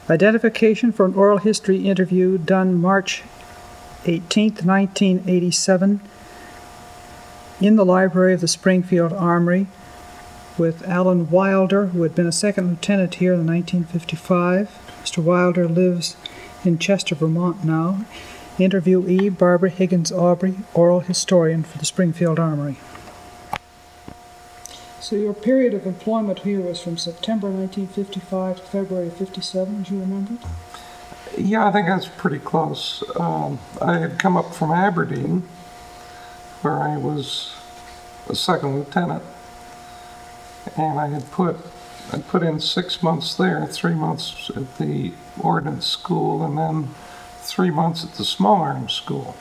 Identification for an oral history interview done March 18th, 1987 in the library of the Springfield Armory with Alan Wilder, who had been a second lieutenant here in 1955. Mr. Wilder lives in Chester, Vermont now. Interviewee, Barbara Higgins Aubrey, oral historian for the Springfield Armory. So your period of employment here was from September 1955 to February 57, do you remember? Yeah, I think that's pretty close. I had come up from Aberdeen, where I was a second lieutenant, and I had put in 6 months there, 3 months at the ordnance school, and then 3 months at the small arms school.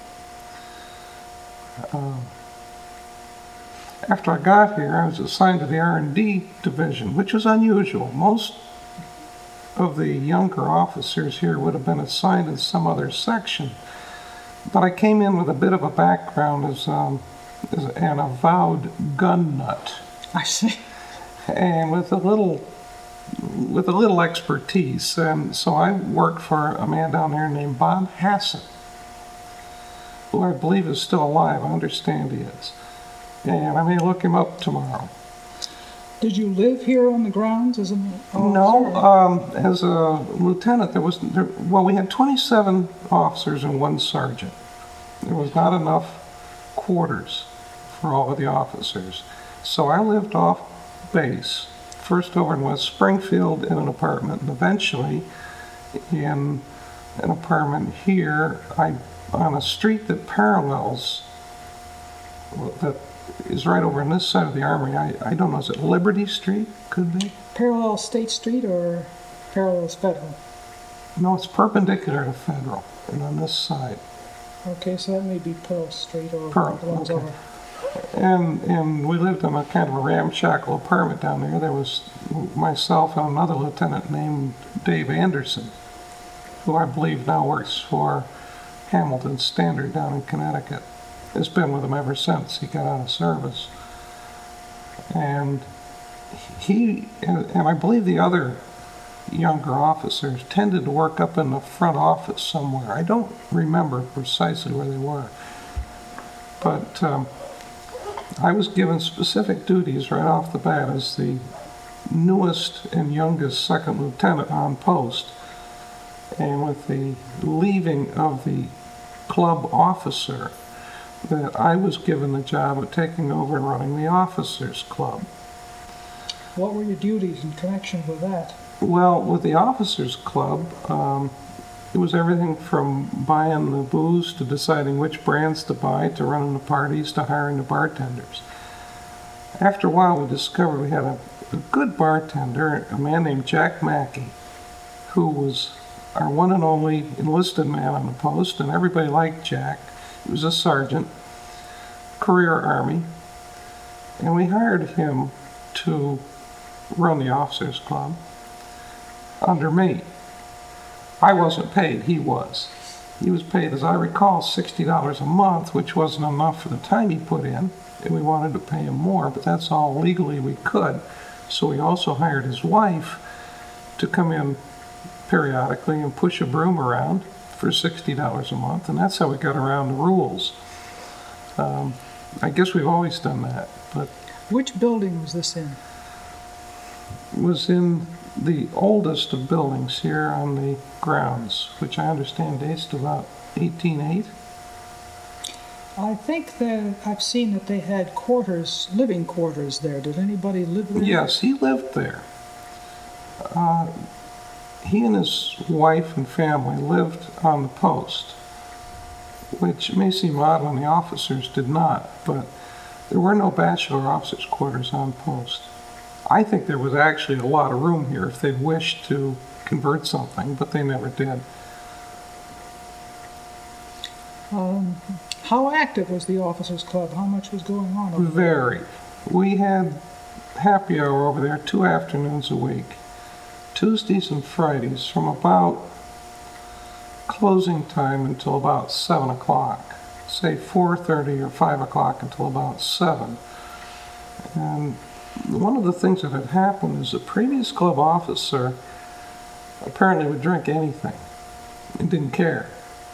After I got here, I was assigned to the R&D division, which was unusual. Most of the younger officers here would have been assigned in some other section, but I came in with a bit of a background as an avowed gun nut. I see. And with a little expertise, and so I worked for a man down there named Bob Hassett, who I believe is still alive. I understand he is. And I may look him up tomorrow. Did you live here on the grounds as an officer? No, as a lieutenant, we had 27 officers and one sergeant. There was not enough quarters for all of the officers. So I lived off base, first over in West Springfield in an apartment, and eventually in an apartment here on a street that parallels, that is right over on this side of the Armory. I don't know, is it Liberty Street? Could be? Parallel State Street or parallels Federal? No, it's perpendicular to Federal, and on this side. Okay, so that may be Pearl Street or Pearl, one's okay. over. And we lived in a kind of a ramshackle apartment down there. There was myself and another lieutenant named Dave Anderson, who I believe now works for Hamilton Standard down in Connecticut. Has been with him ever since he got out of service. And I believe the other younger officers tended to work up in the front office somewhere. I don't remember precisely where they were. But I was given specific duties right off the bat as the newest and youngest second lieutenant on post. And with the leaving of the club officer, that I was given the job of taking over and running the officers' club. What were your duties in connection with that? Well, with the officers' club, it was everything from buying the booze to deciding which brands to buy, to running the parties, to hiring the bartenders. After a while, we discovered we had a good bartender, a man named Jack Mackey, who was our one and only enlisted man on the post, and everybody liked Jack. He was a sergeant, career Army, and we hired him to run the officers' club under me. I wasn't paid, he was. He was paid, as I recall, $60 a month, which wasn't enough for the time he put in, and we wanted to pay him more, but that's all legally we could. So we also hired his wife to come in periodically and push a broom around for $60 a month, and that's how we got around the rules. I guess we've always done that, but... Which building was this in? It was in the oldest of buildings here on the grounds, which I understand dates to about 1808. I think that I've seen that they had quarters, living quarters there. Did anybody live there? Yes, he lived there. He and his wife and family lived on the post, which may seem odd when the officers did not, but there were no bachelor officers' quarters on post. I think there was actually a lot of room here if they'd wished to convert something, but they never did. How active was the officers' club? How much was going on over there? Very. We had happy hour over there 2 afternoons a week, Tuesdays and Fridays, from about closing time until about 7 o'clock. Say 4:30 or 5 o'clock until about 7. And one of the things that had happened is the previous club officer apparently would drink anything and didn't care.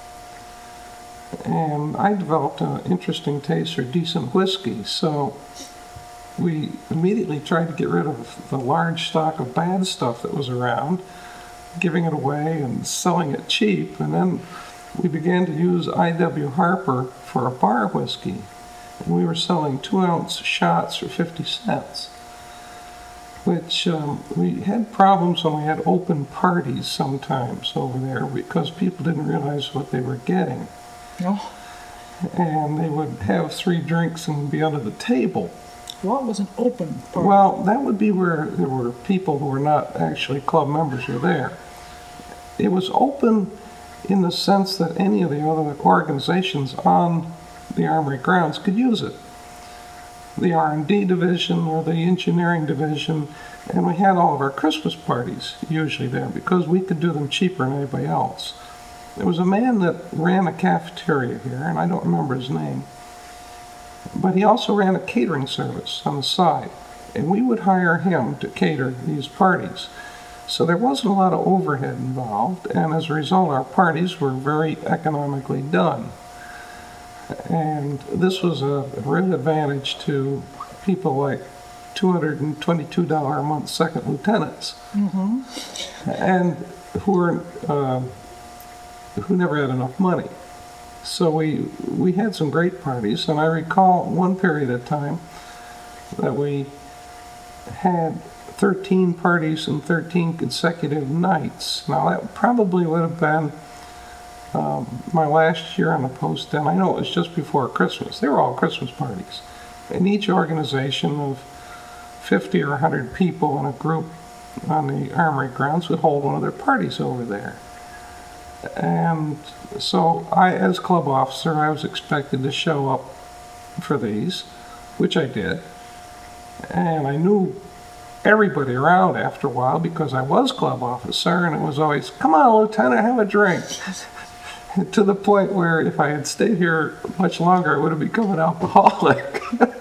And I developed an interesting taste for decent whiskey, so we immediately tried to get rid of the large stock of bad stuff that was around, giving it away and selling it cheap. And then we began to use I.W. Harper for a bar whiskey. And we were selling 2-ounce shots for 50 cents, which we had problems when we had open parties sometimes over there because people didn't realize what they were getting. Oh, And they would have 3 drinks and be under the table. what was an open party? Well, that would be where there were people who were not actually club members who were there. It was open in the sense that any of the other organizations on the Armory grounds could use it. The R&D division or the engineering division, and we had all of our Christmas parties usually there because we could do them cheaper than anybody else. There was a man that ran a cafeteria here, and I don't remember his name, but he also ran a catering service on the side, and we would hire him to cater these parties. So there wasn't a lot of overhead involved, and as a result, our parties were very economically done. And this was a real advantage to people like $222 a month second lieutenants, and who never had enough money. So we had some great parties, and I recall one period of time that we had 13 parties in 13 consecutive nights. Now that probably would have been my last year on the post, and I know it was just before Christmas. They were all Christmas parties. And each organization of 50 or 100 people in a group on the Armory grounds would hold one of their parties over there. And so I, as club officer, I was expected to show up for these, which I did. And I knew everybody around after a while because I was club officer, and it was always, "Come on, Lieutenant, have a drink." To the point where if I had stayed here much longer, I would have become an alcoholic.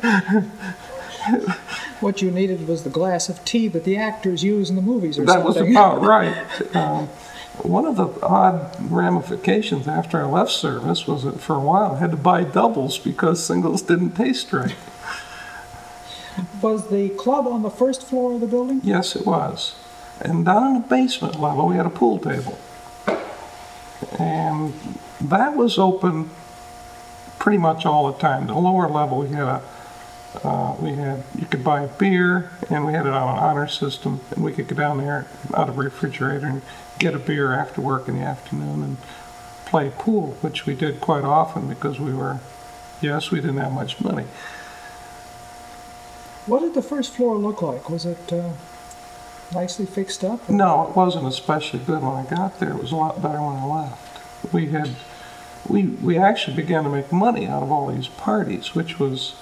What you needed was the glass of tea that the actors use in the movies or That was something. about right. One of the odd ramifications after I left service was that for a while I had to buy doubles because singles didn't taste right. Was the club on the first floor of the building? Yes, it was. And down in the basement level, we had a pool table. And that was open pretty much all the time. The lower level, you could buy beer, and we had it on an honor system, and we could go down there out of the refrigerator and get a beer after work in the afternoon and play pool, which we did quite often because we didn't have much money. What did the first floor look like? Was it nicely fixed up? No, it wasn't especially good when I got there. It was a lot better when I left. We actually began to make money out of all these parties, which was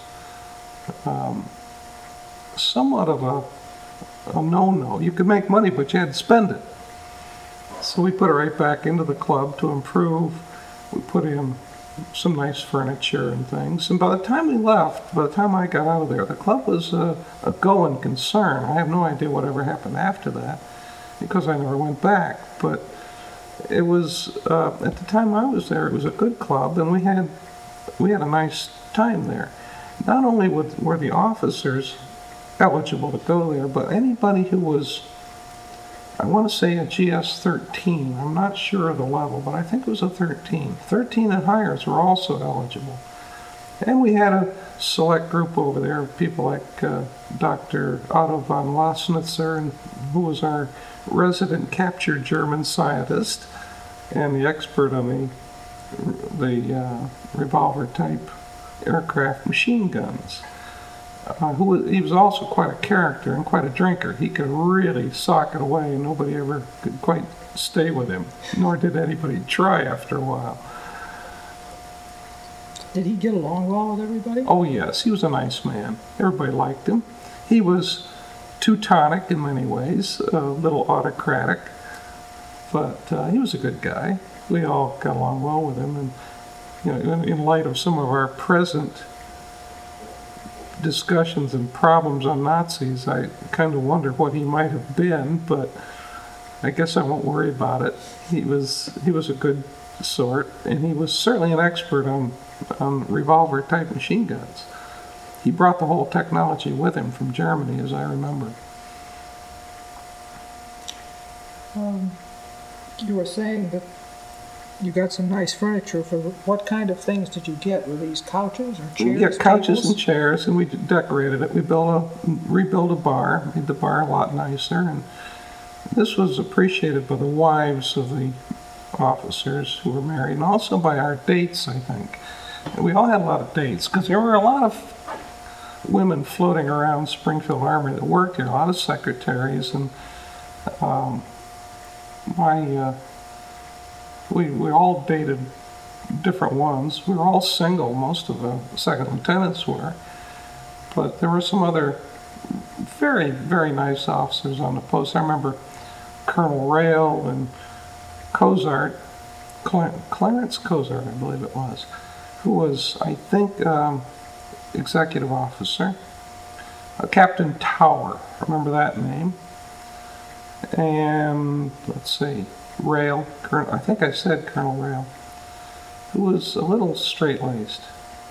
somewhat of a no-no. You could make money, but you had to spend it. So we put it right back into the club to improve. We put in some nice furniture and things. And by the time we left, by the time I got out of there, the club was a going concern. I have no idea whatever happened after that because I never went back. But it was, at the time I was there, it was a good club, and we had a nice time there. Not only were the officers eligible to go there, but anybody who was, I want to say a GS-13. I'm not sure of the level, but I think it was a 13. 13 and higher were also eligible. And we had a select group over there, people like Dr. Otto von Lossnitzer, who was our resident captured German scientist and the expert on the revolver-type aircraft machine guns. He was also quite a character and quite a drinker. He could really sock it away, and nobody ever could quite stay with him, nor did anybody try after a while. Did he get along well with everybody? Oh yes, he was a nice man. Everybody liked him. He was Teutonic in many ways, a little autocratic, but he was a good guy. We all got along well with him, and in light of some of our present discussions and problems on Nazis, I kind of wonder what he might have been, but I guess I won't worry about it. He was a good sort, and he was certainly an expert on revolver-type machine guns. He brought the whole technology with him from Germany, as I remember. You were saying that you got some nice furniture. For what kind of things did you get? Were these couches or chairs? Yeah, couches tables? and chairs, and we decorated it. We rebuilt a bar, made the bar a lot nicer, and this was appreciated by the wives of the officers who were married, and also by our dates, I think. And we all had a lot of dates, because there were a lot of women floating around Springfield Armory that worked here, a lot of secretaries, and we all dated different ones. We were all single, most of the second lieutenants were, but there were some other very, very nice officers on the post. I remember Colonel Rail and Cozart, Clarence Cozart, I believe it was, who was, I think, executive officer. Captain Tower, remember that name. And let's see, Rail, I think I said Colonel Rail, who was a little straight-laced.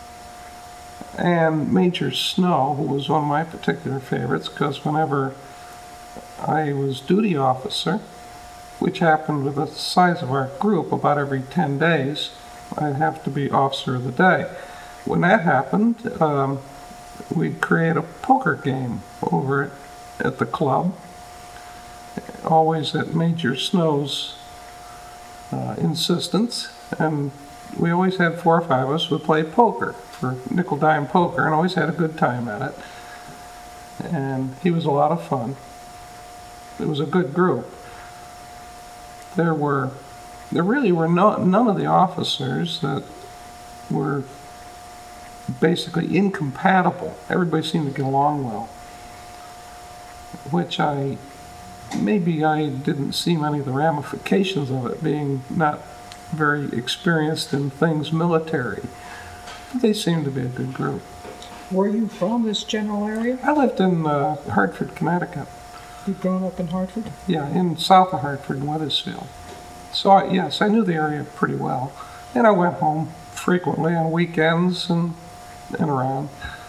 And Major Snow, who was one of my particular favorites, because whenever I was duty officer, which happened with the size of our group, about every 10 days, I'd have to be officer of the day. When that happened, we'd create a poker game over at the club, always at Major Snow's insistence, and we always had 4 or 5 of us would play poker, for nickel-dime poker, and always had a good time at it. And he was a lot of fun. It was a good group. There really were none of the officers that were basically incompatible. Everybody seemed to get along well, which maybe I didn't see many of the ramifications of it, being not very experienced in things military. But they seemed to be a good group. Were you from this general area? I lived in Hartford, Connecticut. You'd grown up in Hartford? Yeah, in south of Hartford, in Wethersfield. So yes, I knew the area pretty well. And I went home frequently on weekends and around.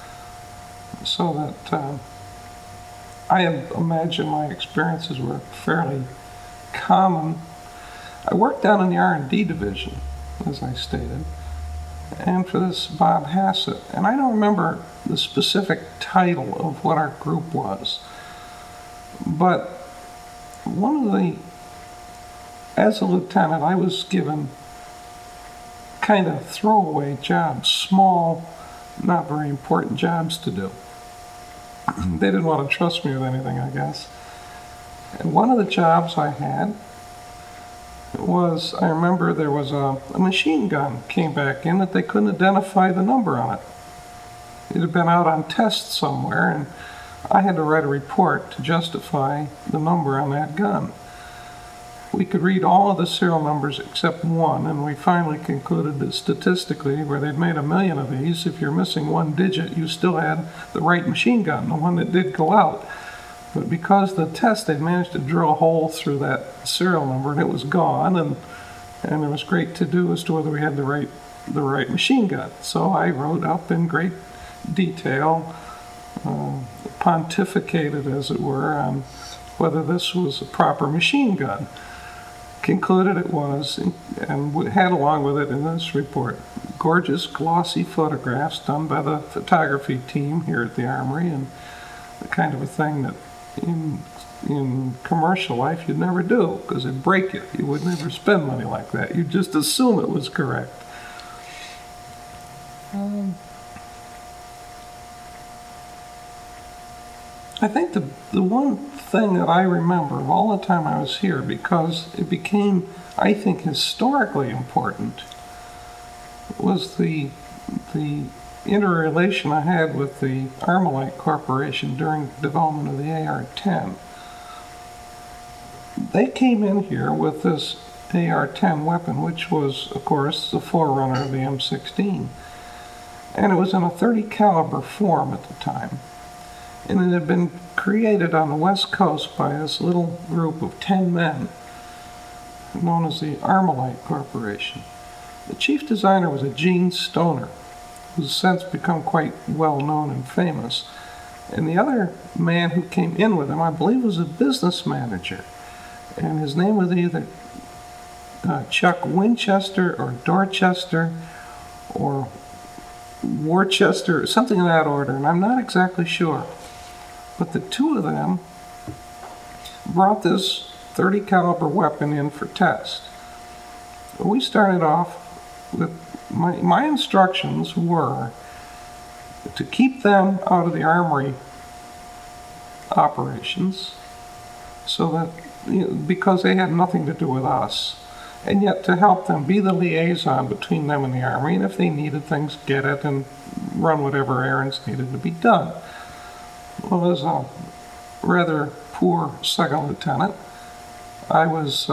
So that I imagine my experiences were fairly common. I worked down in the R&D division, as I stated, and for this Bob Hassett. And I don't remember the specific title of what our group was, but as a lieutenant, I was given kind of throwaway jobs, small, not very important jobs to do. They didn't want to trust me with anything, I guess. And one of the jobs I had was, I remember there was a machine gun came back in that they couldn't identify the number on it. It had been out on test somewhere, and I had to write a report to justify the number on that gun. We could read all of the serial numbers except one, and we finally concluded that statistically, where they'd made 1 million of these, if you're missing 1 digit, you still had the right machine gun, the one that did go out. But because the test, they'd managed to drill a hole through that serial number, and it was gone, and there was great to-do as to whether we had the right machine gun. So I wrote up in great detail, pontificated, as it were, on whether this was a proper machine gun. Concluded it was, and we had along with it in this report gorgeous glossy photographs done by the photography team here at the Armory, and the kind of a thing that in commercial life you'd never do, because it'd break you. You would never spend money like that. You'd just assume it was correct. I think the one thing that I remember of all the time I was here, because it became, I think, historically important, was the interrelation I had with the Armalite Corporation during the development of the AR-10. They came in here with this AR-10 weapon, which was, of course, the forerunner of the M16. And it was in a .30 caliber form at the time. And it had been created on the West Coast by this little group of 10 men known as the Armalite Corporation. The chief designer was a Gene Stoner, who's since become quite well known and famous. And the other man who came in with him, I believe, was a business manager. And his name was either Chuck Winchester or Dorchester or Worcester, something in that order, and I'm not exactly sure. But the two of them brought this .30 caliber weapon in for test. We started off with, my instructions were to keep them out of the armory operations, so that, because they had nothing to do with us, and yet to help them be the liaison between them and the Army, and if they needed things, get it and run whatever errands needed to be done. Well, as a rather poor second lieutenant, I was,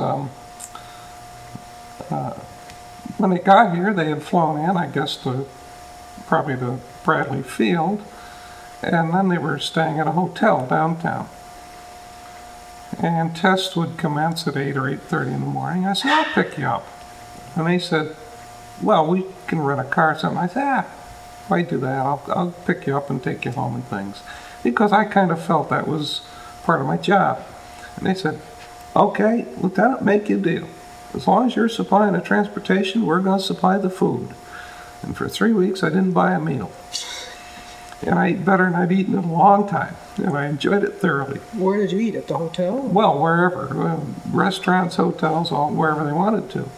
when they got here, they had flown in, I guess, probably to Bradley Field, and then they were staying at a hotel downtown. And tests would commence at 8 or 8:30 in the morning. I said, I'll pick you up. And they said, well, we can rent a car or something. I said, if I do that, I'll pick you up and take you home and things. Because I kind of felt that was part of my job. And they said, okay, Lieutenant, make you a deal. As long as you're supplying the transportation, we're going to supply the food. And for 3 weeks, I didn't buy a meal. And I ate better than I'd eaten in a long time. And I enjoyed it thoroughly. Where did you eat? At the hotel? Well, wherever. Restaurants, hotels, wherever they wanted to.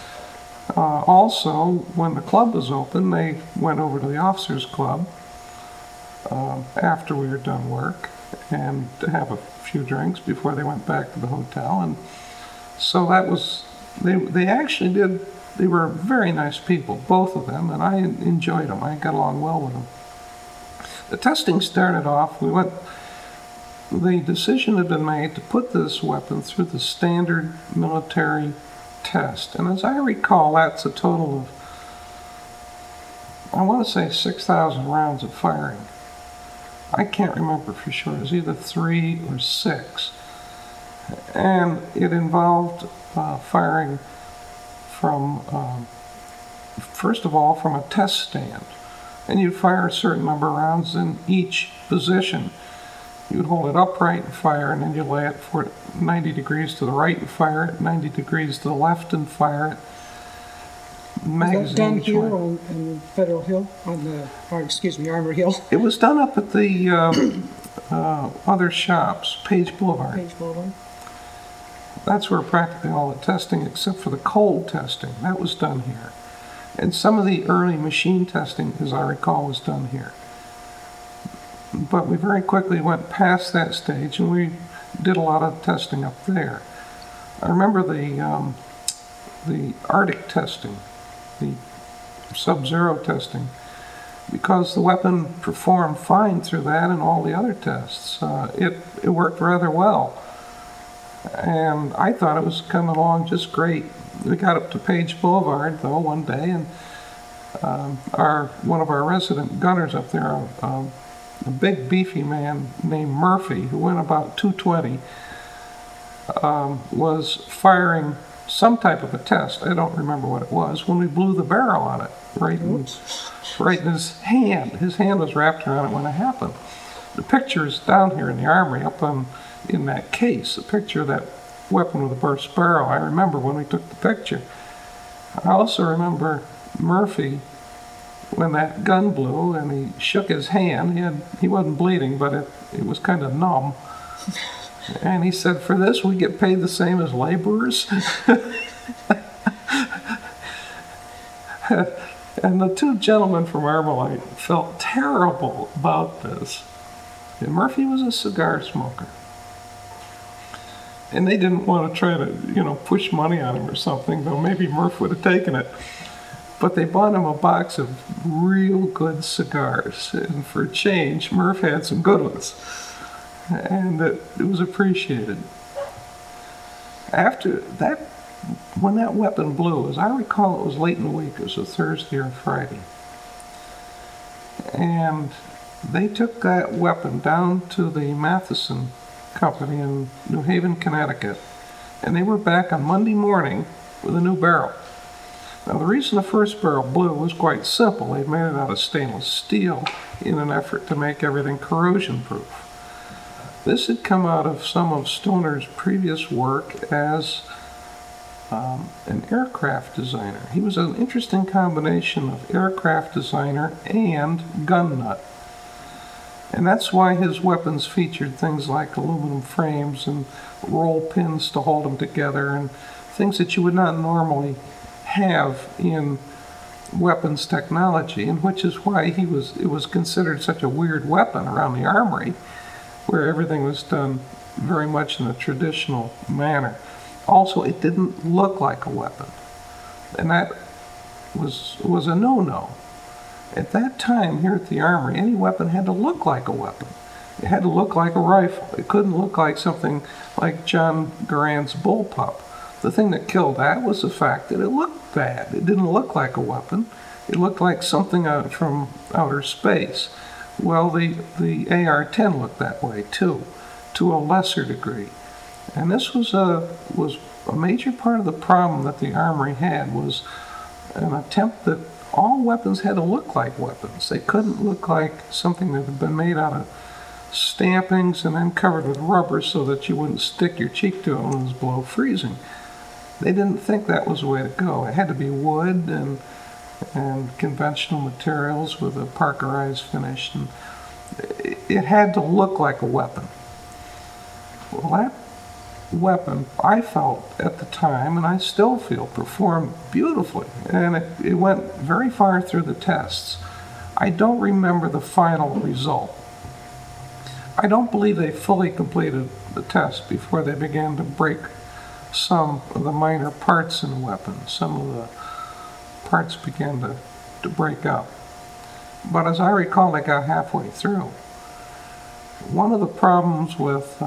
Also, when the club was open, they went over to the officers' club after we were done work and to have a few drinks before they went back to the hotel. And so that was, they actually did, they were very nice people, both of them, and I enjoyed them. I got along well with them. The testing started off, the decision had been made to put this weapon through the standard military test. And as I recall, that's a total of, I want to say 6,000 rounds of firing. I can't remember for sure. It was either 3 or 6. And it involved firing from, first of all, from a test stand. And you'd fire a certain number of rounds in each position. You'd hold it upright and fire, and then you'd lay it for 90 degrees to the right and fire it, 90 degrees to the left and fire it. Was that done here on Federal Hill, Armory Hill? It was done up at the other shops, Page Boulevard. Page Boulevard. That's where practically all the testing, except for the cold testing, that was done here. And some of the early machine testing, as I recall, was done here. But we very quickly went past that stage, and we did a lot of testing up there. I remember the Arctic testing, the Sub-Zero testing, because the weapon performed fine through that and all the other tests. It worked rather well. And I thought it was coming along just great. We got up to Page Boulevard, though, one day, and one of our resident gunners up there, a big beefy man named Murphy, who went about 220, was firing some type of a test. I don't remember what it was, when we blew the barrel on it, right in his hand. His hand was wrapped around it when it happened. The picture is down here in the armory, up in that case, a picture of that weapon with a burst barrel. I remember when we took the picture. I also remember Murphy, when that gun blew and he shook his hand, he wasn't bleeding, but it was kind of numb. And he said, for this we get paid the same as laborers. And the two gentlemen from Armalite felt terrible about this. And Murphy was a cigar smoker. And they didn't want to try to, push money on him or something, though maybe Murph would have taken it. But they bought him a box of real good cigars. And for a change, Murph had some good ones. And it was appreciated. After that, when that weapon blew, as I recall, it was late in the week. It was a Thursday or Friday. And They took that weapon down to the Matheson Company in New Haven, Connecticut, and they were back on Monday morning with a new barrel. Now, the reason the first barrel blew was quite simple. They'd made it out of stainless steel in an effort to make everything corrosion-proof. This had come out of some of Stoner's previous work as an aircraft designer. He was an interesting combination of aircraft designer and gun nut. And that's why his weapons featured things like aluminum frames and roll pins to hold them together and things that you would not normally have in weapons technology, and which is why it was considered such a weird weapon around the armory, where everything was done very much in a traditional manner. Also, it didn't look like a weapon, and that was a no-no. At that time here at the armory, any weapon had to look like a weapon. It had to look like a rifle. It couldn't look like something like John Garand's bullpup. The thing that killed that was the fact that it looked bad. It didn't look like a weapon. It looked like something out from outer space. Well, the AR-10 looked that way too, to a lesser degree. And this was a major part of the problem that the armory had, was an attempt that all weapons had to look like weapons. They couldn't look like something that had been made out of stampings and then covered with rubber so that you wouldn't stick your cheek to it when it was below freezing. They didn't think that was the way to go. It had to be wood and conventional materials with a parkerized finish, and it had to look like a weapon. Well, that weapon, I felt at the time, and I still feel, performed beautifully, and it went very far through the tests. I don't remember the final result. I don't believe they fully completed the test before they began to break some of the minor parts in the weapon. Some of the parts began to break up. But as I recall, they got halfway through. One of the problems with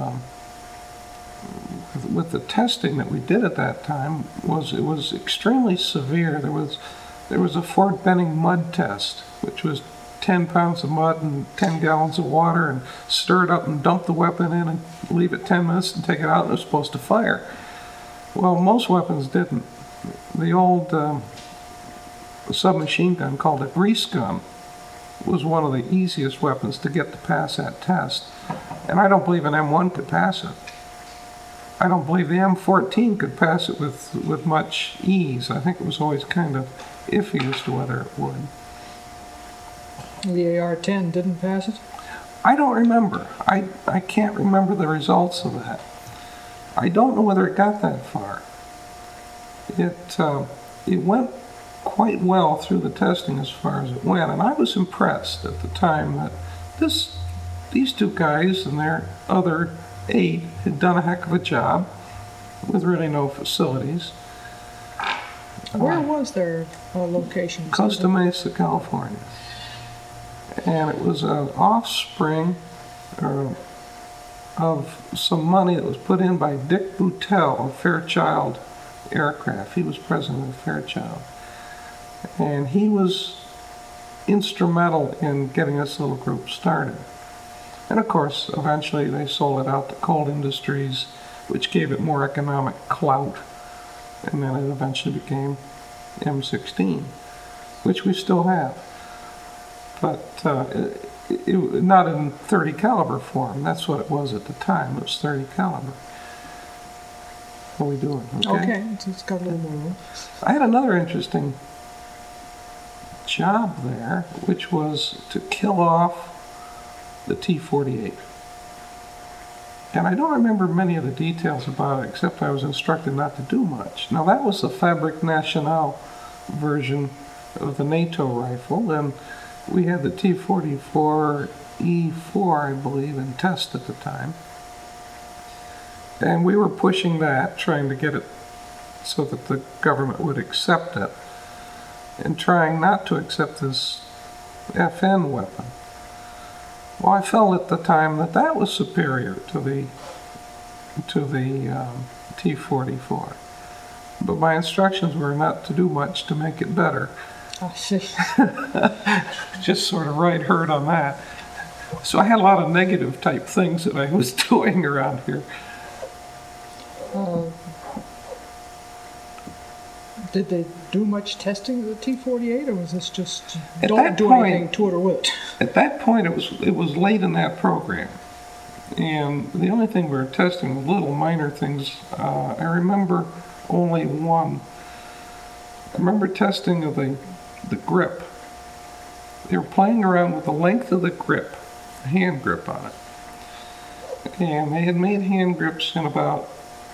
the testing that we did at that time was it was extremely severe. There was a Fort Benning mud test, which was 10 pounds of mud and 10 gallons of water, and stir it up and dump the weapon in and leave it 10 minutes and take it out, and it was supposed to fire. Well, most weapons didn't. The old submachine gun called a grease gun was one of the easiest weapons to get to pass that test, and I don't believe an M1 could pass it. I don't believe the M14 could pass it with much ease. I think it was always kind of iffy as to whether it would. The AR-10 didn't pass it? I don't remember. I can't remember the results of that. I don't know whether it got that far. It went quite well through the testing as far as it went, and I was impressed at the time that these two guys and their other 8 had done a heck of a job with really no facilities. Where was their location? Costa Mesa, California. And it was an offspring of some money that was put in by Dick Boutelle of Fairchild Aircraft. He was president of Fairchild. And he was instrumental in getting this little group started. And of course, eventually they sold it out to Colt Industries, which gave it more economic clout. And then it eventually became M16, which we still have. But not in 30 caliber form. That's what it was at the time. It was 30 caliber. What are we doing? Okay, it's got a little more room. I had another interesting job there, which was to kill off the T-48. And I don't remember many of the details about it, except I was instructed not to do much. Now, that was the Fabrique Nationale version of the NATO rifle, and we had the T-44E4, I believe, in test at the time. And we were pushing that, trying to get it so that the government would accept it, and trying not to accept this FN weapon. Well, I felt at the time that that was superior to the T-44. But my instructions were not to do much to make it better. Oh, see. Just sort of right herd on that. So I had a lot of negative type things that I was doing around here. Did they do much testing of the T-48, or was this just At don't that do point- anything to it or with it? At that point, it was late in that program. And the only thing we were testing was little minor things. I remember only one. I remember testing of the grip. They were playing around with the length of the grip, the hand grip on it. And they had made hand grips in about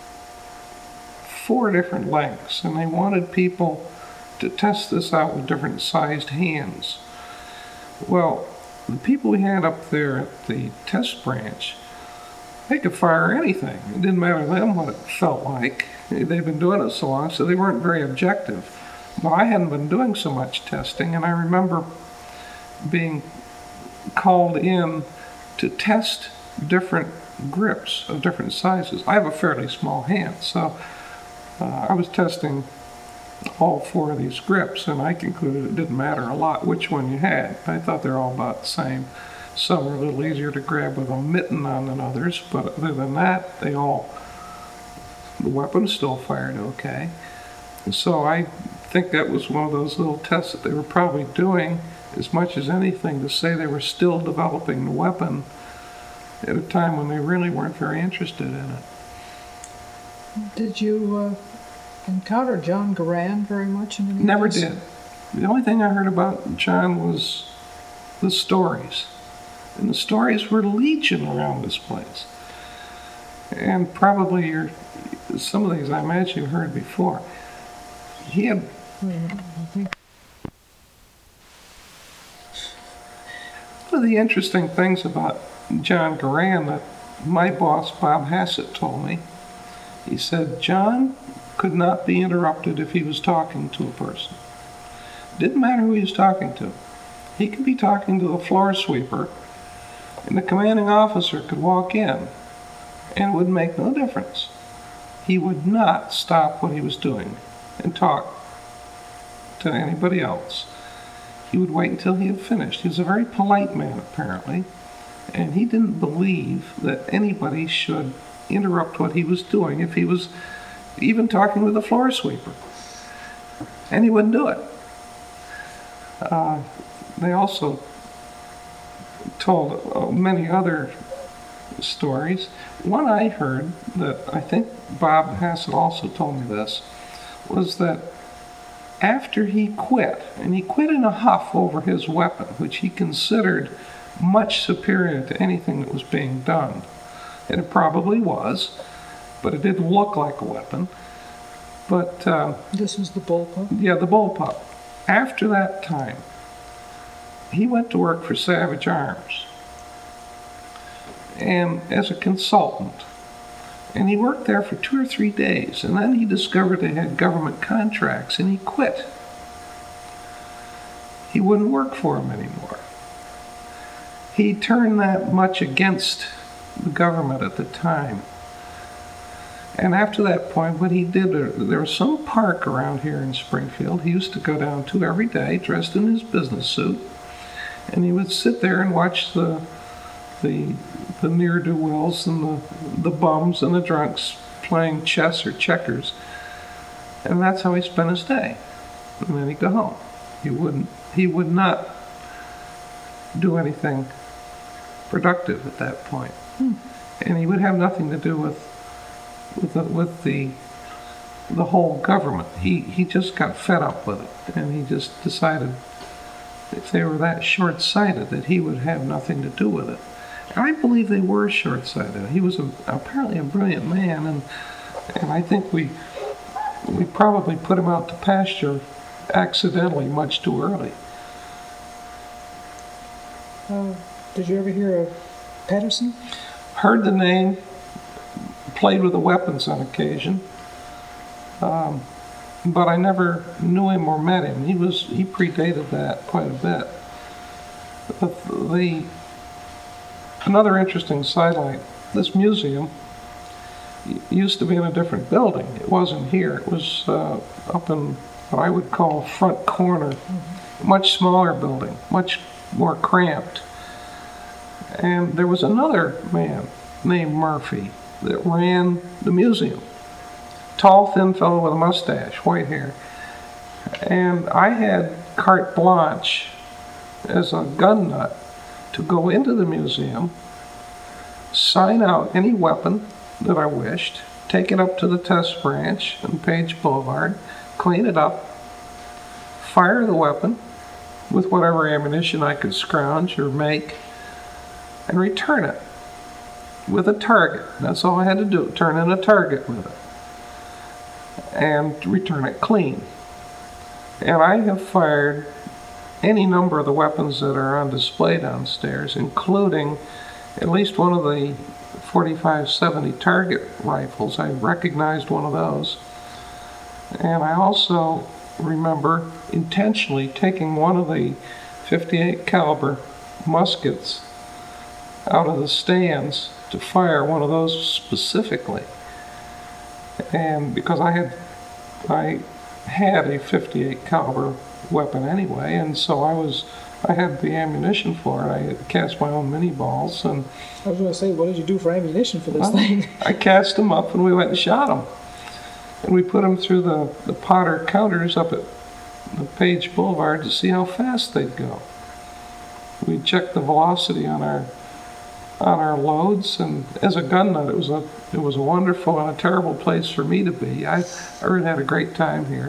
4 different lengths, and they wanted people to test this out with different sized hands. Well, the people we had up there at the test branch, they could fire anything. It didn't matter to them what it felt like. They'd been doing it so long, so they weren't very objective. But I hadn't been doing so much testing, and I remember being called in to test different grips of different sizes. I have a fairly small hand, so I was testing all 4 of these grips, and I concluded it didn't matter a lot which one you had. I thought they're all about the same. Some are a little easier to grab with a mitten on than others, but other than that, the weapon still fired okay. So I think that was one of those little tests that they were probably doing as much as anything to say they were still developing the weapon at a time when they really weren't very interested in it. Did you encounter John Garand very much in any of Never this? did. The only thing I heard about John was the stories. And the stories were legion around this place. And probably some of these I imagine you've heard before. He had one of the interesting things about John Garand that my boss, Bob Hassett, told me. He said John could not be interrupted if he was talking to a person. Didn't matter who he was talking to. He could be talking to the floor sweeper, and the commanding officer could walk in, and it would make no difference. He would not stop what he was doing and talk to anybody else. He would wait until he had finished. He was a very polite man, apparently, and he didn't believe that anybody should interrupt what he was doing if he was even talking with the floor sweeper. And he wouldn't do it. They also told many other stories. One I heard that I think Bob Hassett also told me this, was that after he quit, and he quit in a huff over his weapon, which he considered much superior to anything that was being done, and it probably was, but it didn't look like a weapon. But This was the bullpup? yeah, the bullpup. After that time, he went to work for Savage Arms, and as a consultant. And he worked there for 2 or 3 days, and then he discovered they had government contracts, and he quit. He wouldn't work for them anymore. He turned that much against the government at the time. And after that point, what he did, there was some park around here in Springfield he used to go down to every day, dressed in his business suit, and he would sit there and watch the ne'er-do-wells and the bums and the drunks playing chess or checkers. And that's how he spent his day. And then he'd go home. He would not do anything productive at that point. And he would have nothing to do with the whole government. He just got fed up with it, and he just decided if they were that short-sighted that he would have nothing to do with it. I believe they were short-sighted. He was apparently a brilliant man, and I think we probably put him out to pasture accidentally much too early. Did you ever hear of Patterson? Heard the name, played with the weapons on occasion, but I never knew him or met him. He predated that quite a bit. Another interesting sidelight, this museum used to be in a different building. It wasn't here. It was up in what I would call front corner, much smaller building, much more cramped. And there was another man named Murphy that ran the museum. Tall, thin fellow with a mustache, white hair. And I had carte blanche as a gun nut to go into the museum, sign out any weapon that I wished, take it up to the test branch on Page Boulevard, clean it up, fire the weapon with whatever ammunition I could scrounge or make, and return it with a target. That's all I had to do, turn in a target with it, and return it clean. And I have fired any number of the weapons that are on display downstairs, including at least one of the 45-70 target rifles. I recognized one of those. And I also remember intentionally taking one of the 58 caliber muskets out of the stands to fire one of those specifically. And because I had a 58 caliber weapon anyway, and so I had the ammunition for it. I had cast my own mini balls, and I was going to say, what did you do for ammunition for this thing? I cast them up, and we went and shot them. And we put them through the Potter counters up at the Page Boulevard to see how fast they'd go. We checked the velocity on our loads, and as a gun nut, it was a wonderful and a terrible place for me to be. I really had a great time here.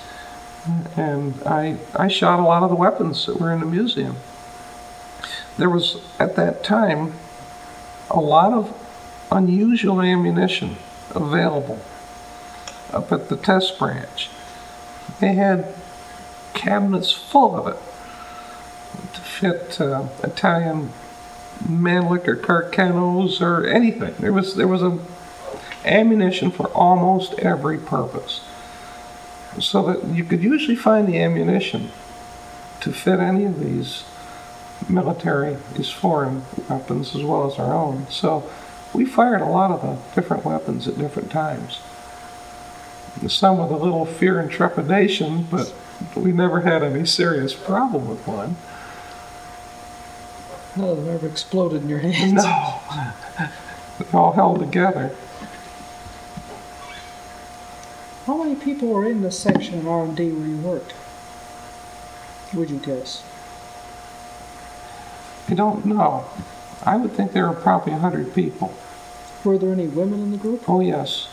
And I shot a lot of the weapons that were in the museum. There was, at that time, a lot of unusual ammunition available up at the test branch. They had cabinets full of it to fit Italian Mannlicher or Carcanos or anything. There was a ammunition for almost every purpose, so that you could usually find the ammunition to fit any of these foreign weapons as well as our own. So we fired a lot of the different weapons at different times. Some with a little fear and trepidation, but we never had any serious problem with one. None of them ever exploded in your hands. No. They all held together. How many people were in the section of R&D where you worked? Would you guess? I don't know. I would think there were probably 100 people. Were there any women in the group? Oh, yes.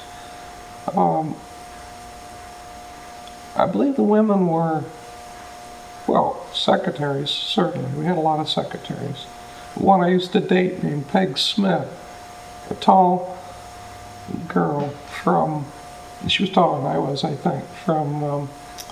I believe the women were, well, secretaries, certainly. We had a lot of secretaries. One I used to date named Peg Smith, a tall girl from, she was taller than I was, I think, from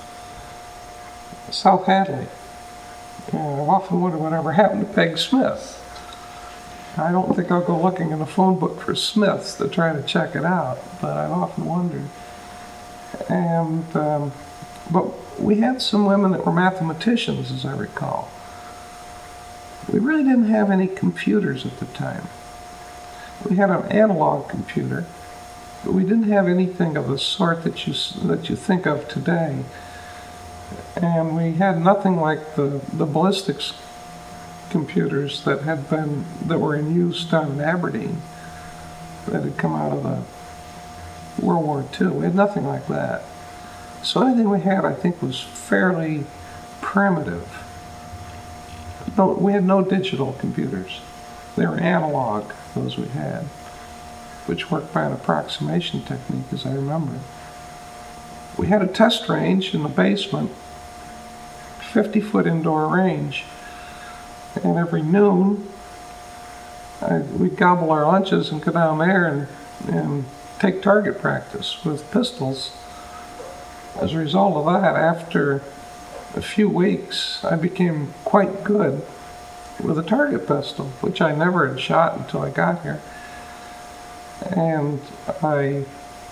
South Hadley. And I've often wondered whatever happened to Peg Smith. I don't think I'll go looking in the phone book for Smiths to try to check it out, but I've often wondered. And, but we had some women that were mathematicians, as I recall. We really didn't have any computers at the time. We had an analog computer, but we didn't have anything of the sort that you think of today. And we had nothing like the ballistics computers that were in use down in Aberdeen, that had come out of the World War II. We had nothing like that. So anything we had, I think, was fairly primitive. No, we had no digital computers. They were analog, those we had, which worked by an approximation technique, as I remember. We had a test range in the basement, 50-foot indoor range, and every noon we'd gobble our lunches and go down there and take target practice with pistols. As a result of that, after a few weeks, I became quite good with a target pistol, which I never had shot until I got here. And I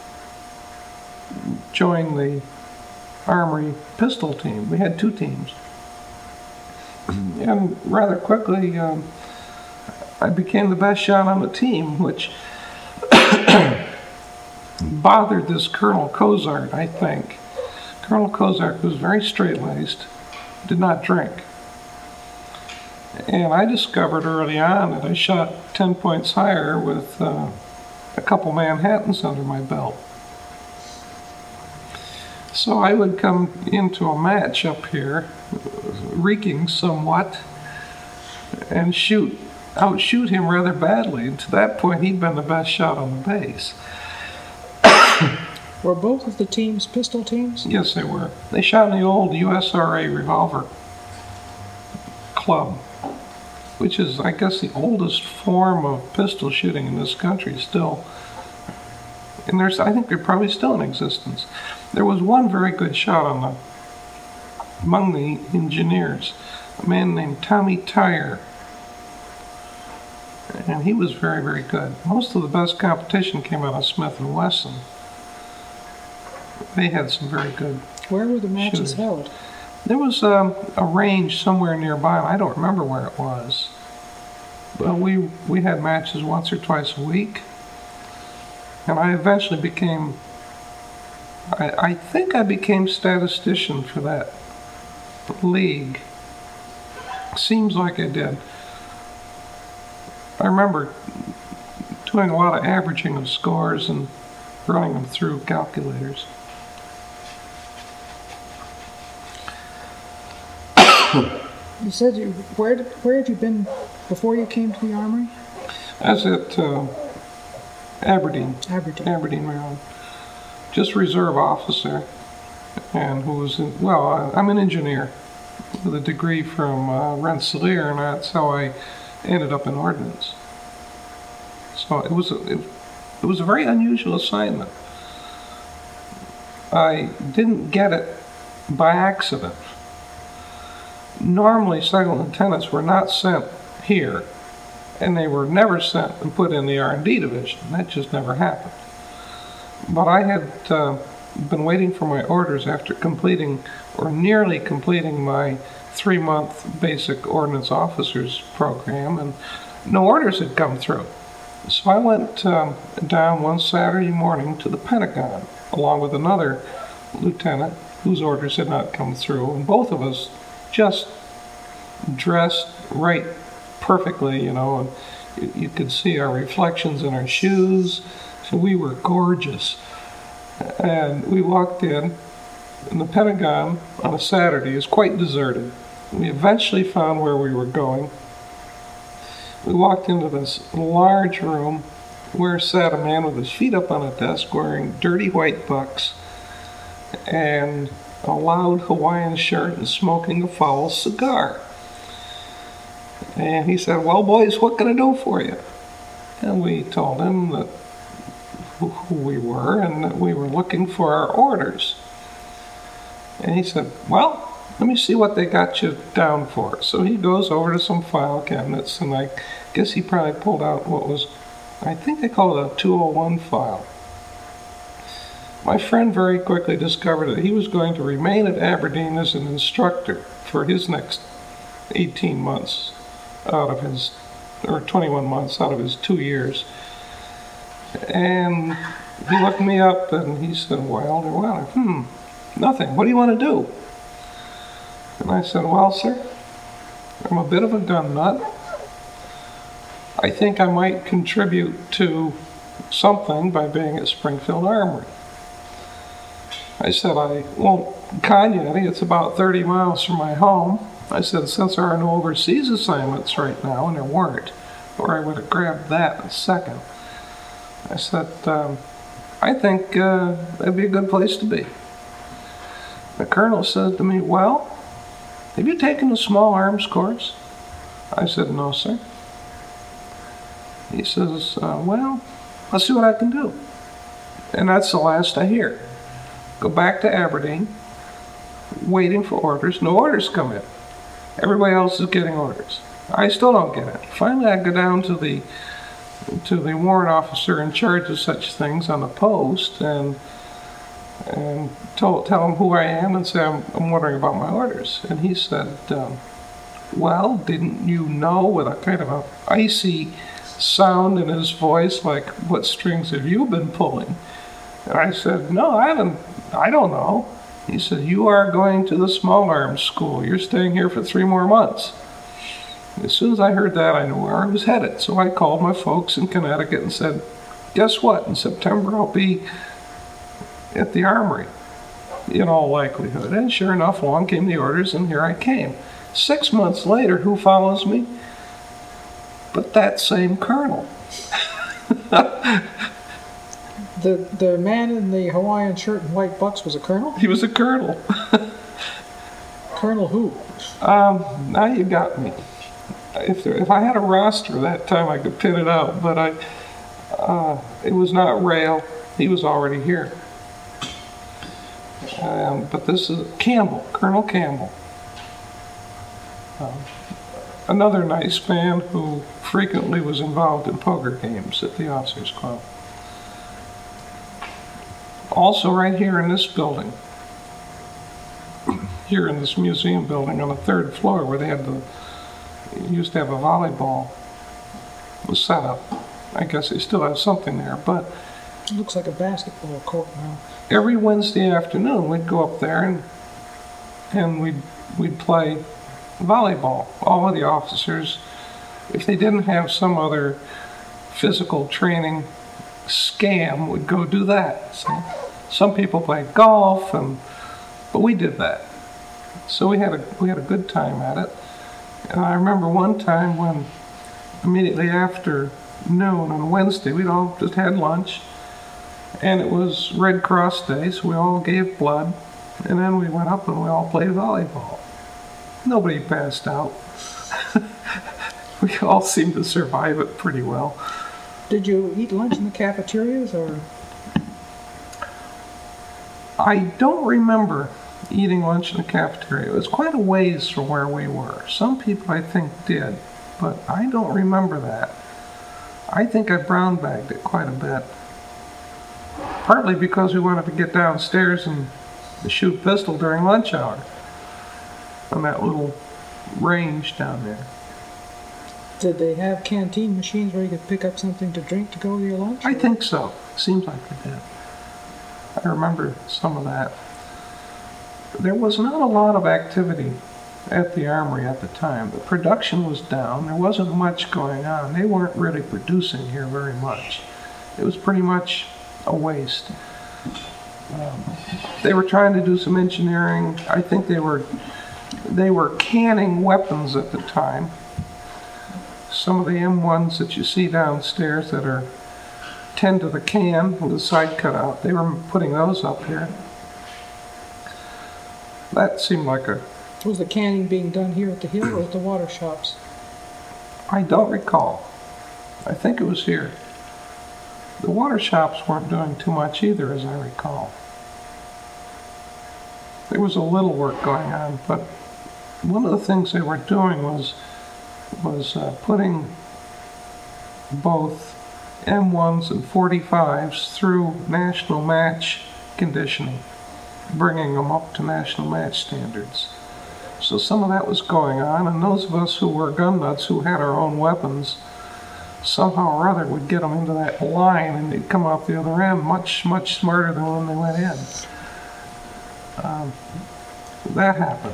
joined the Armory pistol team. We had 2 teams. And rather quickly, I became the best shot on the team, which bothered this Colonel Cozart, I think. Colonel Cozart was very straight-laced, did not drink. And I discovered early on that I shot 10 points higher with a couple Manhattans under my belt. So I would come into a match up here, reeking somewhat, and outshoot him rather badly. And to that point, he'd been the best shot on the base. Were both of the teams pistol teams? Yes, they were. They shot in the old USRA revolver club, which is, I guess, the oldest form of pistol shooting in this country still. And I think they're probably still in existence. There was one very good shot among the engineers, a man named Tommy Tyre. And he was very, very good. Most of the best competition came out of Smith & Wesson. They had some very good Where were the matches shooters. held? There was a range somewhere nearby. I don't remember where it was. But we had matches once or twice a week. And I eventually became, I think I became statistician for that league. Seems like I did. I remember doing a lot of averaging of scores and running them through calculators. You said where had you been before you came to the Armory? I was at Aberdeen, Maryland. Just reserve officer, and I'm an engineer with a degree from Rensselaer, and that's how I ended up in ordnance. So it was a very unusual assignment. I didn't get it by accident. Normally, second lieutenants were not sent here, and they were never sent and put in the R&D division. That just never happened. But I had been waiting for my orders after completing, or nearly completing, my 3-month basic ordnance officers program, and no orders had come through. So I went down one Saturday morning to the Pentagon, along with another lieutenant whose orders had not come through, and both of us just dressed right perfectly, and you could see our reflections in our shoes, so we were gorgeous. And we walked in, and the Pentagon on a Saturday is quite deserted. We eventually found where we were going. We walked into this large room where sat a man with his feet up on a desk wearing dirty white bucks and a loud Hawaiian shirt and smoking a foul cigar. And he said, "Well, boys, what can I do for you?" And we told him that who we were and that we were looking for our orders. And he said, "Well, let me see what they got you down for." So he goes over to some file cabinets, and I guess he probably pulled out what was, I think they call it a 201 file. My friend very quickly discovered that he was going to remain at Aberdeen as an instructor for his next 18 months out of his, or 21 months out of his 2 years. And he looked me up and he said, "Well, nothing. What do you want to do?" And I said, "Well, sir, I'm a bit of a gun nut. I think I might contribute to something by being at Springfield Armory." I said, "I won't con you, Eddie. It's about 30 miles from my home." I said, "Since there are no overseas assignments right now," and there weren't, or I would have grabbed that in a second. I said, "I think that'd be a good place to be." The colonel said to me, "Well, have you taken a small arms course?" I said, "No, sir." He says, "Well, let's see what I can do." And that's the last I hear. Go back to Aberdeen, waiting for orders. No orders come in. Everybody else is getting orders. I still don't get it. Finally, I go down to the warrant officer in charge of such things on the post and tell him who I am and say I'm wondering about my orders. And he said, "Well, didn't you know," with a kind of a icy sound in his voice, like, "What strings have you been pulling?" And I said, "No, I haven't. I don't know." He said, "You are going to the small arms school. You're staying here for 3 more months." As soon as I heard that, I knew where I was headed. So I called my folks in Connecticut and said, guess what? In September, I'll be at the Armory, in all likelihood. And sure enough, along came the orders, and here I came. 6 months later, who follows me? But that same colonel. The man in the Hawaiian shirt and white bucks was a colonel? He was a colonel. Colonel who? Now you got me. If I had a roster that time, I could pin it out, but it was not Rail. He was already here. But this is Campbell, Colonel Campbell. Another nice man who frequently was involved in poker games at the Officers Club. Also right here in this building, here in this museum building on the 3rd floor where they had used to have a volleyball was set up. I guess they still have something there, but it looks like a basketball court now. Every Wednesday afternoon we'd go up there and we'd play volleyball. All of the officers, if they didn't have some other physical training scam, would go do that. So some people played golf, but we did that. So we had a good time at it. And I remember one time when immediately after noon on Wednesday, we'd all just had lunch, and it was Red Cross Day, so we all gave blood, and then we went up and we all played volleyball. Nobody passed out. We all seemed to survive it pretty well. Did you eat lunch in the cafeterias, or? I don't remember eating lunch in the cafeteria. It was quite a ways from where we were. Some people, I think, did, but I don't remember that. I think I brown bagged it quite a bit. Partly because we wanted to get downstairs and shoot pistol during lunch hour on that little range down there. Did they have canteen machines where you could pick up something to drink to go with your lunch? I think so. Seems like they did. I remember some of that. There was not a lot of activity at the Armory at the time. The production was down. There wasn't much going on. They weren't really producing here very much. It was pretty much a waste. They were trying to do some engineering. I think they were canning weapons at the time. Some of the M1s that you see downstairs that are 10 to the can with the side cut out, they were putting those up here. That seemed like a... Was the canning being done here at the Hill or at the water shops? I don't recall. I think it was here. The water shops weren't doing too much either, as I recall. There was a little work going on, but one of the things they were doing was putting both M1s and 45s through national match conditioning, bringing them up to national match standards. So some of that was going on, and those of us who were gun nuts who had our own weapons, somehow or other would get them into that line, and they'd come out the other end much, much smarter than when they went in. That happened.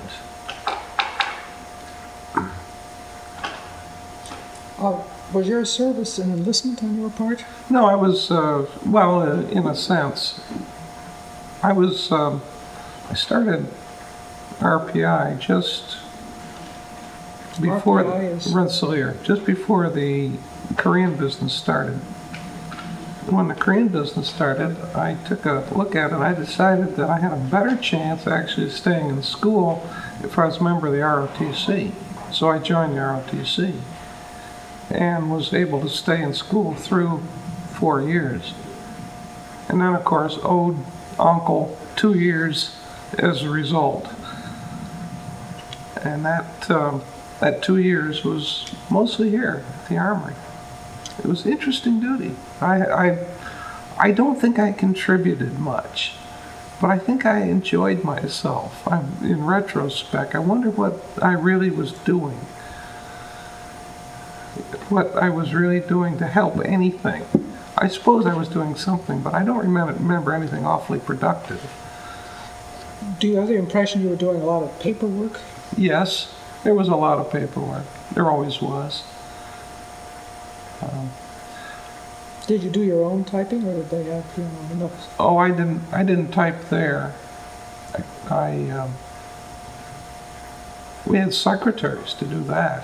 Was your service an enlistment on your part? No, I was, in a sense. I started RPI just before Rensselaer, just before the Korean business started. When the Korean business started, I took a look at it and I decided that I had a better chance actually staying in school if I was a member of the ROTC. So I joined the ROTC and was able to stay in school through 4 years. And then, of course, owed Uncle 2 years as a result. And that 2 years was mostly here at the Armory. It was interesting duty. I don't think I contributed much, but I think I enjoyed myself. In retrospect, I wonder what I really was doing. What I was really doing to help anything. I suppose I was doing something, but I don't remember anything awfully productive. Do you have the impression you were doing a lot of paperwork? Yes, There was a lot of paperwork. There always was. Did you do your own typing, or did they have, enough? Oh, I didn't type there. We had secretaries to do that,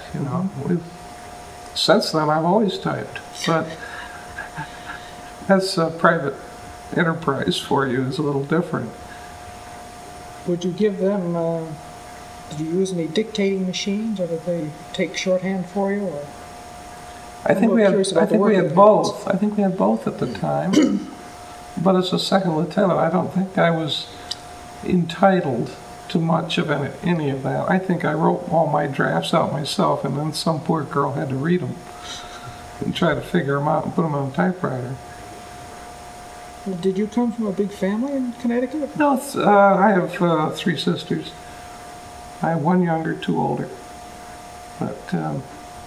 Since then, I've always typed, but that's a private enterprise for you. It's a little different. Would you give them, did you use any dictating machines, or did they take shorthand for you, or? I think we had both. I think we had both at the time. But as a second lieutenant, I don't think I was entitled to much of any of that. I think I wrote all my drafts out myself, and then some poor girl had to read them and try to figure them out and put them on a typewriter. Did you come from a big family in Connecticut? No, I have 3 sisters. I have 1 younger, 2 older. But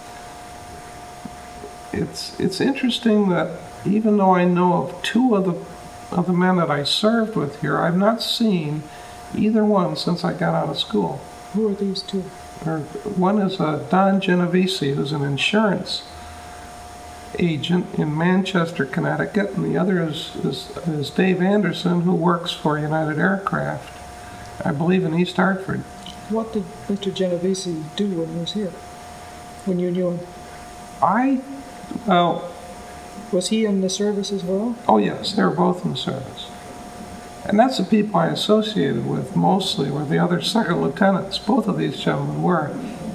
it's interesting that even though I know of 2 of the men that I served with here, I've not seen either one since I got out of school. Who are these 2? One is Don Genovese, who's an insurance agent in Manchester, Connecticut, and the other is Dave Anderson, who works for United Aircraft, I believe in East Hartford. What did Mr. Genovese do when he was here, when you knew him? Well... Was he in the service as well? Oh yes, they were both in the service. And that's the people I associated with mostly, were the other second lieutenants. Both of these gentlemen were.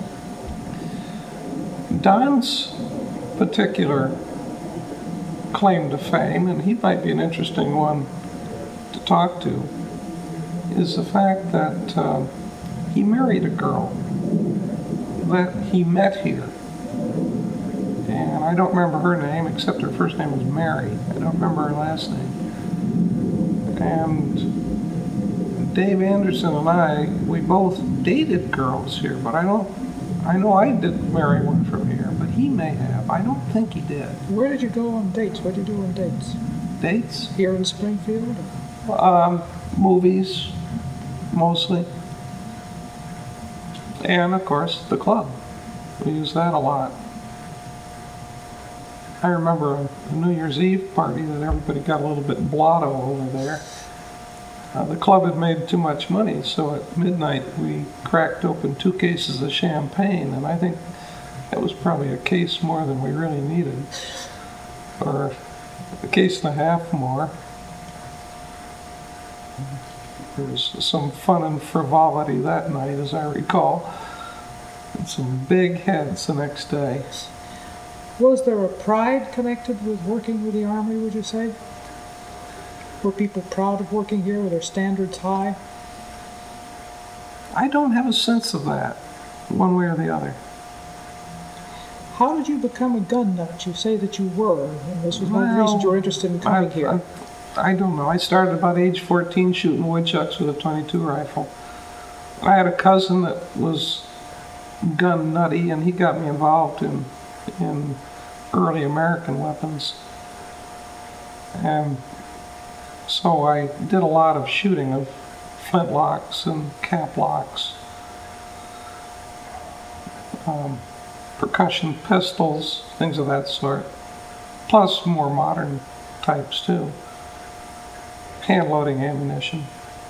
Don's particular claim to fame, and he might be an interesting one to talk to, is the fact that he married a girl that he met here. And I don't remember her name, except her first name was Mary. I don't remember her last name. And Dave Anderson and we both dated girls here, but I know I didn't marry one from here, but he may have. I don't think he did. Where did you go on dates? What did you do on dates? Dates? Here in Springfield? Movies, mostly. And, of course, the club. We use that a lot. I remember a New Year's Eve party that everybody got a little bit blotto over there. The club had made too much money, so at midnight we cracked open 2 cases of champagne, and I think that was probably a case more than we really needed, or a case and a half more. There was some fun and frivolity that night, as I recall, and some big heads the next day. Was there a pride connected with working with the Army, would you say? Were people proud of working here? Were their standards high? I don't have a sense of that, one way or the other. How did you become a gun nut? You say that you were, and this was one of the reasons you were interested in coming here. I don't know. I started about age 14 shooting woodchucks with a .22 rifle. I had a cousin that was gun nutty, and he got me involved in early American weapons. And so I did a lot of shooting of flintlocks and caplocks, percussion pistols, things of that sort, plus more modern types too, hand-loading ammunition.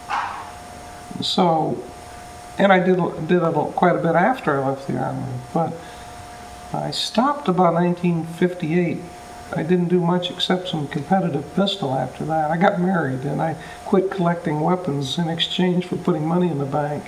So, and I did it quite a bit after I left the Army, but I stopped about 1958. I didn't do much except some competitive pistol after that. I got married and I quit collecting weapons in exchange for putting money in the bank.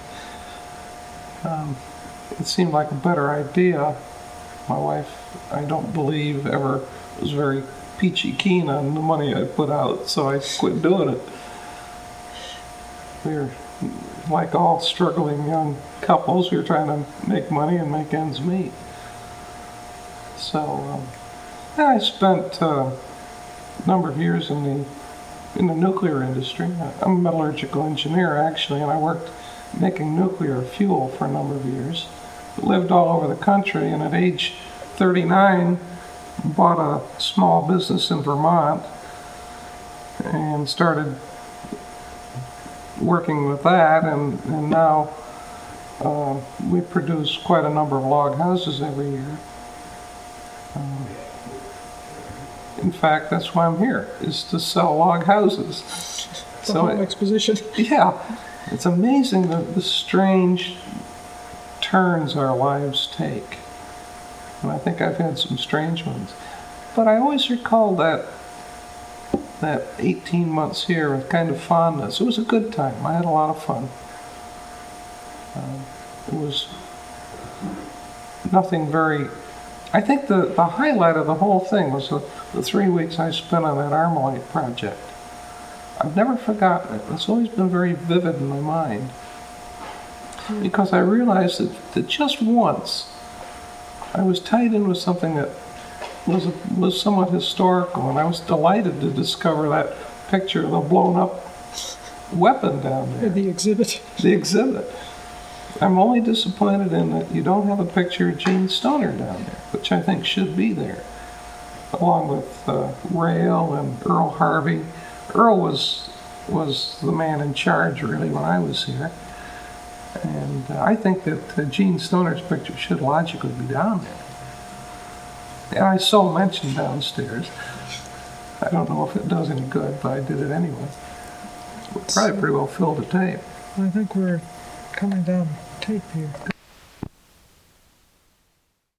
It seemed like a better idea. My wife, I don't believe, ever was very peachy keen on the money I put out, so I quit doing it. We were, like all struggling young couples, we were trying to make money and make ends meet. So, I spent a number of years in the nuclear industry. I'm a metallurgical engineer, actually, and I worked making nuclear fuel for a number of years. Lived all over the country, and at age 39, bought a small business in Vermont and started working with that, and now We produce quite a number of log houses every year. In fact, that's why I'm here, is to sell log houses. The whole exposition. Yeah, it's amazing the strange turns our lives take. And I think I've had some strange ones. But I always recall that 18 months here with kind of fondness. It was a good time. I had a lot of fun. It was nothing very... I think the highlight of the whole thing was the 3 weeks I spent on that Armalite project. I've never forgotten it. It's always been very vivid in my mind. Because I realized that just once I was tied in with something that was somewhat historical, and I was delighted to discover that picture of the blown up weapon down there. The exhibit. The exhibit. I'm only disappointed in that you don't have a picture of Gene Stoner down there, which I think should be there, along with Rail and Earl Harvey. Earl was the man in charge, really, when I was here. And I think that Gene Stoner's picture should logically be down there. And I so mentioned downstairs. I don't know if it does any good, but I did it anyway. Probably pretty well filled the tape. I think we're coming down tape here.